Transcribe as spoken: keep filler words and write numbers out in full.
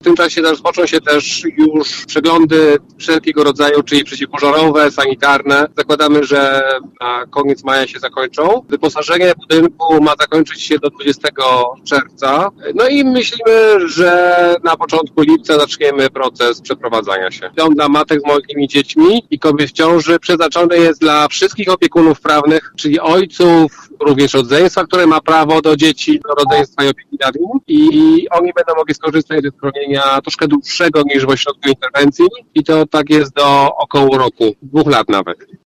tym czasie rozpoczną się też już przeglądy wszelkiego rodzaju, czyli przeciwpożarowe, sanitarne. Zakładamy, że na koniec maja się zakończą. Wyposażenie budynku ma zakończyć się do dwudziestego czerwca. No i myślimy, że na początku lipca zaczniemy proces przeprowadzania się. Dom dla matek z małymi dziećmi i kobiet w ciąży przeznaczony jest dla wszystkich opiekunów prawnych, czyli ojców, również rodzeństwa, które ma prawo do dzieci, do rodzeństwa i opieki nad nim. I oni będą mogli skorzystać ze schronienia troszkę dłuższego niż w ośrodku interwencji i to tak jest do około roku, dwóch lat nawet.